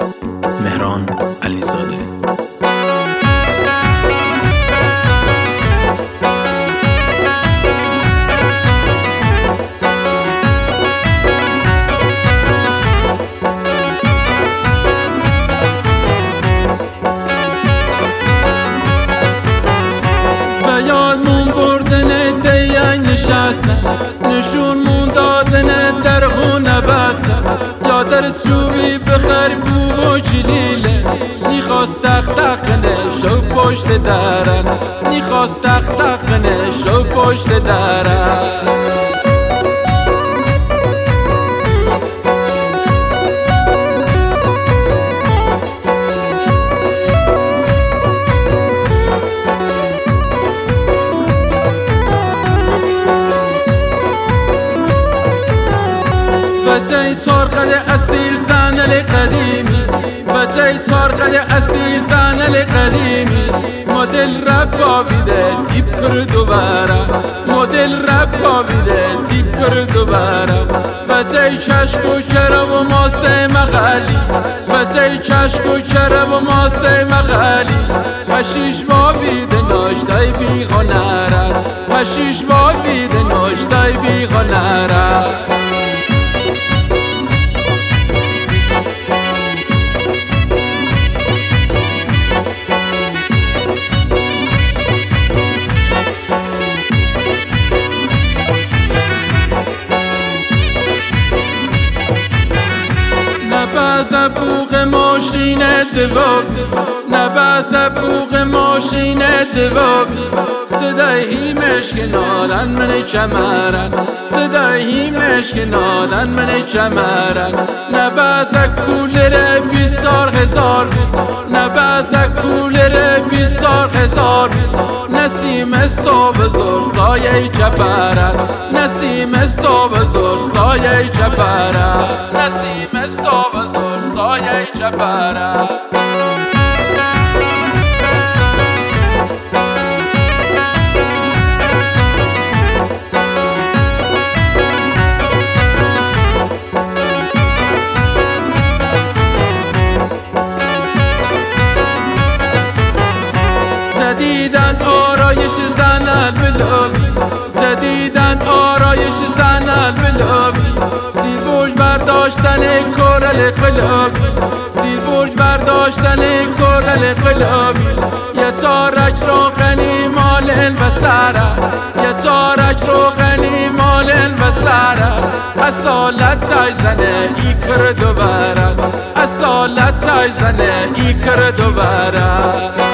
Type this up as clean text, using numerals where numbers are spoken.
مهران علیزاده. یادمون بردن دیگ نشستن، نشون مون دادن در خونه بستن. یادت چوبی بخر بو و جلیله، نیخواست تق کنه شو پشت درن، نیخواست تق کنه شو پشت درن. وجهی چارقل اصیل زنل قدیمی، وجهی چارقل اصیل زنل قدیمی. مدل رب آبیده تیپ کرد دوباره، مدل رب آبیده تیپ کرد دوباره. وجهی چشک و کرب و ماست مغالی، وجهی چشک و کرب و ماست مغالی. هشیش بابیده ناشتای بی هنره، هشیش بابیده ناشتای بی هنره. نباز بوغ ماشین دوابی، نباز بوغ ماشین دوابی. صدای هیمش کنادن من کمرن، صدای هیمش کنادن من کمرن. نباز کولر 20,000 بی، نباز کولر 20,000 بی. نسیم صبح زور سایه جبرن، نسیم صبح زور سایه جبرن، نسیم صبح زور سایه جبرن. جدیدن آرایش زنل بلابی، جدیدن آرایش زنل بلابی. زیر برج برداشتن کورل قلابی، زیر برج برداشتن کورل قلابی. یه چارک روغنی مالن و سره، یه چارک روغنی مالن و سره. اصالت تای زنه ای کرد و برن، اصالت تای زنه ای کرد و برن.